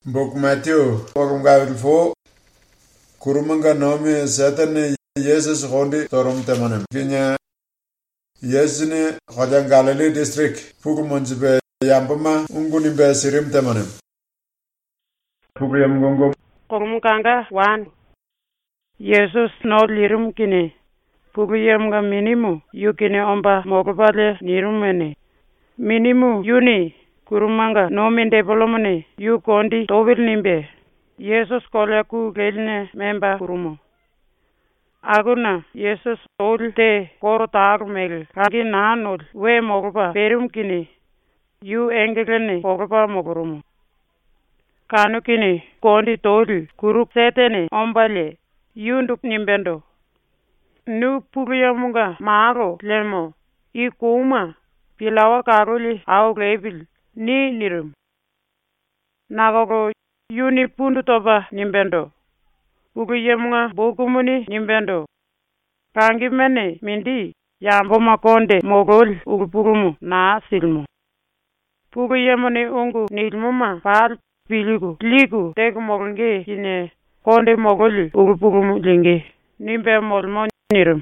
Book Matthew, Bokum Gavel 4, Kurumanga Nomi, Satan, Jesus Hondi, Torum Temanem. Kenya, Yesine, Hodan Galilee District, Pukumunzibe, Yambama, Ungunibe, Sirim Temanem. Pukuyam Gongo. Kurumukanga, 1. Jesus no lirum kine. Pukuyam ga minimu, yukine omba mokopale nirumene. Minimu, yuni. Kurumanga no minde bolomone yu kondi tovil nimbe Jesus kolya ku gelne memba kurumo aguna Jesus olte koro tagmel kagi nanol we mogoba perum kini yu engelne mogoba mogurumo kanu kini kondi toli kuru setene ombale yunduk nimbendo nu puguyamunga mago lemo I kuma pilawa karoli au greibil ni nirum nagogo yuni pundu toba nimbendo bugu yemunga bokumuni nimbendo kangi mene mindi yambo makonde mogol ugupugumu na silmu bugu yemuni ungu nilmuma pal piligu ligu tegu mogonge kine konde mogoli ugupugumu lingi nimbe molmo nirum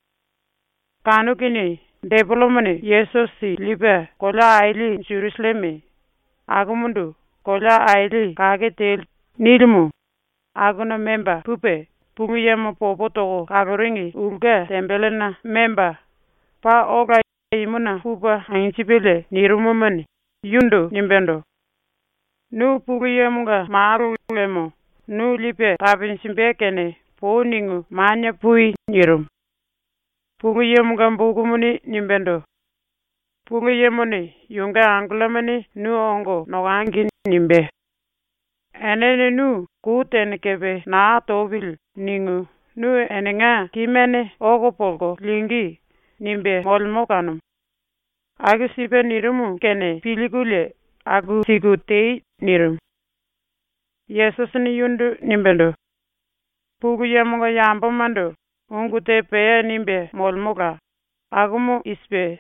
kanu kini Development Jesus si libe kola aili Jerusalem agumundu kola aili kage tel nilmu aguna member pupe puguyemo popoto kagoringi ulga tembelena member pa oga imuna pupa ainchipele nirumumani yundo nimbendo nu puguyemunga maru lemo nu lipe tabinsimbekene po ningu manya pui nirum Puguyemunga mbukumuni nimbendo. Puguyemuni yunga angulamani nu ongo nogangi nimbe. Enene nu kuten kebe na tovil ningu nu enenga kimene ogo polgo lingi nimbe molmo kanum. Agu sipe nirumu kene piligule agu sigutei nirum. Jesus ni yundu nimbendo. Puguyemunga yambo mando. Ungute peye nimbe molmoga agumu ispe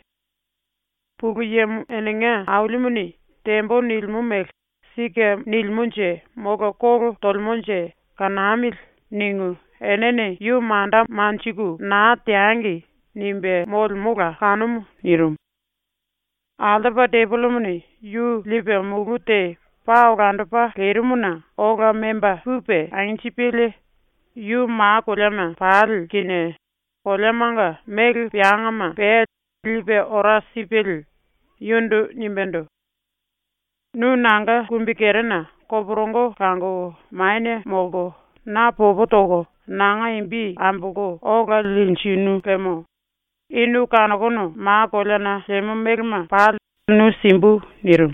puguyem elinga aulimuni tembo nilmumek sike nilmunje moga koru tolmunje kanamil ningu enene yu manda manchigu na tiangi nimbe molmoga kanum nirum aldaba debulumuni yu libe mugute pa ogandapa kerumuna oga memba pupe ainchipele yu ma kolema pal kine kolemanga mel piangama pe libe ora sipel yundu nimbendo nu nanga kumbikerena koburongo kango maine mogo na pobotogo nanga imbi ambugo oga linchinu kemo inu kanagono ma kolena lemo melma pal nu simbu nirum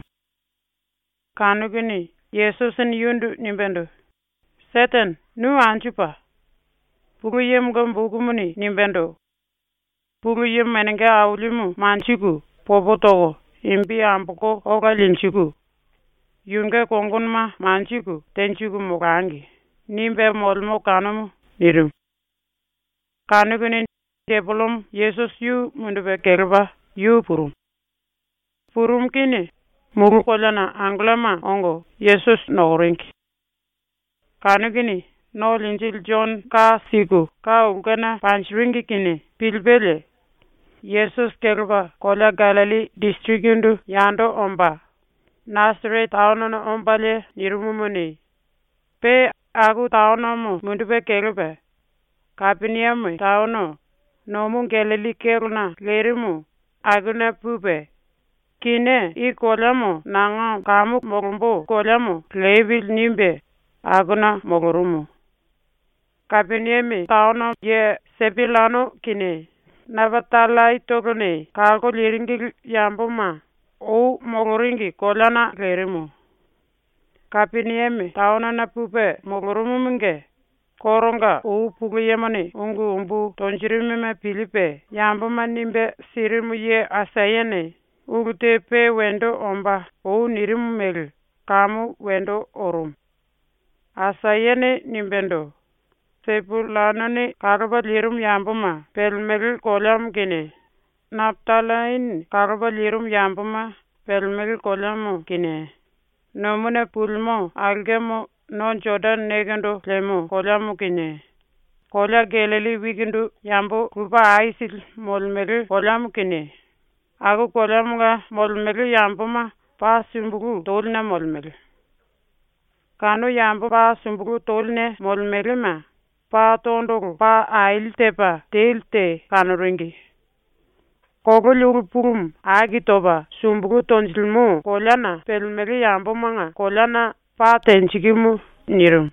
kanugini Yesusin yundu nimbendo Satan nu anchupa Puguyem gumbukumuni nimbendo Puguyem menenge aulimu manchiku popotogo imbi ambuko oga linchiku yunge kongunma manchiku tenchiku mugangi nimbe molmo kanumu nirum kanuguni debulum Jesus yu mundube kerba yu purum kini mugu kolana anglama ongo Jesus norinki kanugini no linjil John ka sigu ka ungana panchringi kine pilbele Jesus kerba kola Galilee districtundu yando omba Nazareth tawnono ombale nirumumuni pe agu tawnomo mundube kerba Capernaum tawno nomu Galilee keruna lerimu aguna pupe kine I kolamo nanga kamu mogumbo kolamo lebil nimbe aguna mogurumu Capernaum tawno ye sebilano kine navatala itogone kago liringi yambuma o moguringi kolana lerimu Capernaum tawno na pupe mogurumu minge koronga o puguyemani ungu umbu tonjirimime Filipe yambuma nimbe sirimu ye asayene ugute pe wendo omba o nirimu mel kamu wendo orum asayene nimbendo sepulanani kagaba lirum yambuma pelmel kolam kine naptalain kagaba lirum yambuma pelmel kolam kine nomune pulmo algemo non Jordan negendo lemo kolamu kine. Kola geleli wikindu yambo kupa aisil molmelu kolamu kine. Aku kolamu ga molmelu yambo ma pa sumbugu tolna molmelu. Kanu yambo pa sumbugu tolne molmelu ma pa tondoro pa ail tepa telte kanuringi. Kogulu purum agitoba sumbugu tonjilmu kolana pelmeli yambo manga kolana pa tenchigimu nirum.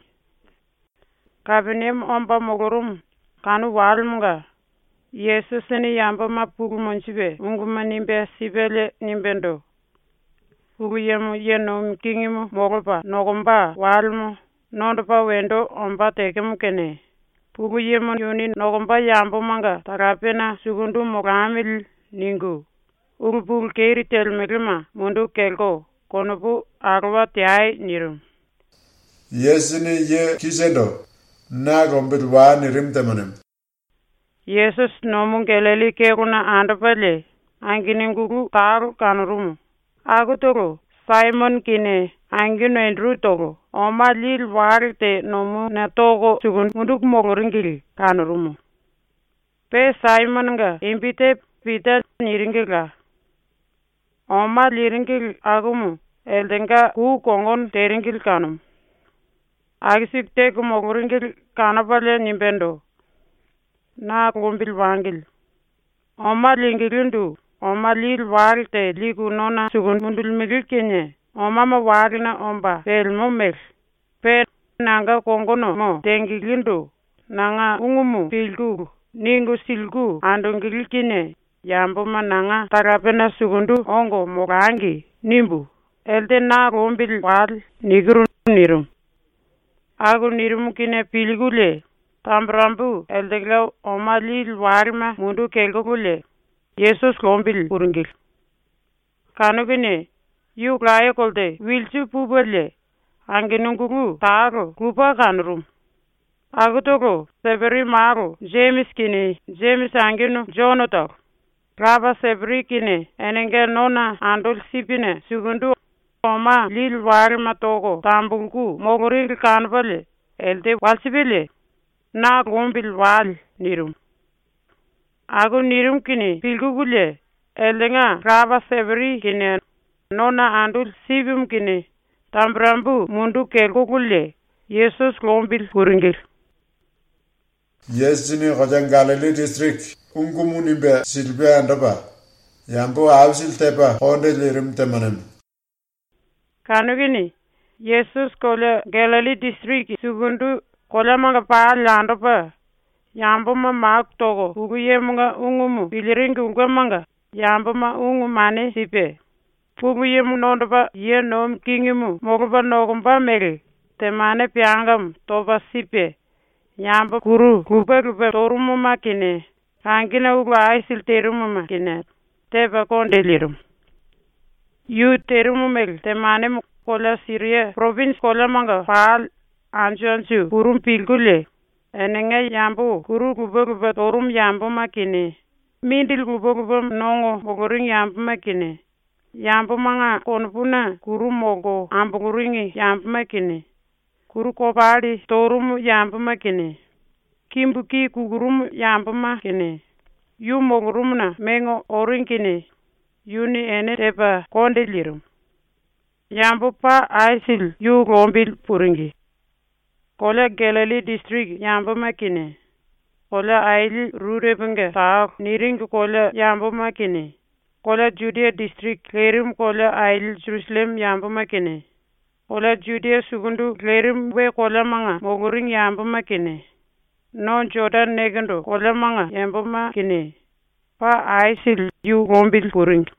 Kabinem omba mogorum kanu walmunga Yesus ni yambo ma purumonchibe unguma nimbe sibele nimbendo. Uguyemu yenom kingimu mogoba nogomba walmu nondoba wendo omba tekemu kene. Uguyemu yuni nogomba yambo manga tarapena sugundu mogamil ningu. Urupul keiri telmelima mundu kelko konobu arwa tiai nirum. Yesini ye kisendo na gombit wa nirim temanem. Yesus nomun keleli keruna andapale angininguru taru kanurumu. Agutoro Simon kine angino Andrew togo oma lil warite nomu na togo sugun munduk mogoringili kanurumu. Pe Simon nga impite Peter niringila. Oma liringil agumu eldenga ku kongon teringil kanum. Agisik te kumogoringil kanapale nimbendo. Na gombil wangil. Oma lingilindu. Oma lil warite ligu nona sugun mundul migil kenye. Oma ma warina omba pel momel. Pe nanga kongono mo tengilindu. Nanga ungumu pilgu. Ningu silgu andongil kine. Yambo mananga tarapena sugundu ongo morangi nimbu. Elde na rombil wal nigru nirum. Agu nirum kine pilgule. Tambrambu eldegla oma lil warima mundu kelgule. Yesus rombil purungil. Kanugine yu klaya kolde wilchu pubele. Angenunguru taro kupa kanurum. Agutoko seberi maro James kine James angenu Jonathan. Raba sebri kine enenge nona andol sipine sugundu oma lil warima togo tambungu mogoril kanvale elde walsibele na rombil wal nirum. Agu nirum kine pilgugule eldenga raba sebri kine nona andol sipim kine tambrambu mundu kelgugule Yesus rombil puringil. Yesini Khojan Galilee district ungumu nimbe silbe andaba yambo avsil tepa honde lirim temanem. Kanugini Yesus kola Galilee district sugundu kola manga pa landaba yambo ma mak togo uguye munga ungumu biliringi ugamanga yambo ma ungu mane sipe. Uguye munondaba ye nom kingimu mogoba nogomba meri temane piangam toba sipe. Yambo kuru kupe torumu makine. Angina ugu aisil terumu makine. Teba konde lirum. Yu terumu mel temane kola Syria province kola manga faal anju kurum pilgule. Enenge yambo kuru kupe torum yambo makine. Mindil kupe nongo mogoring yambo makine. Yambo manga konpuna kuru mogo ambuguringi yambo makine. Kuru kopari torum yambo makine. Kimbuki kugurum yambo makine. Yu mogurumna mengo orinkine. Yuni ene teba konde lirum. Yambo pa aisil yu rombil puringi. Kola Galilee district yambo makine. Kola aili rurebenge taa niring kola yambo makine. Kola Judea district lerim kola aili Jerusalem yambo makine. Kola Judea sugundu lerim we kola manga moguring yambo makine. Non Jordan negendo kola manga yambo makine. Pa aisil yu rombil puring.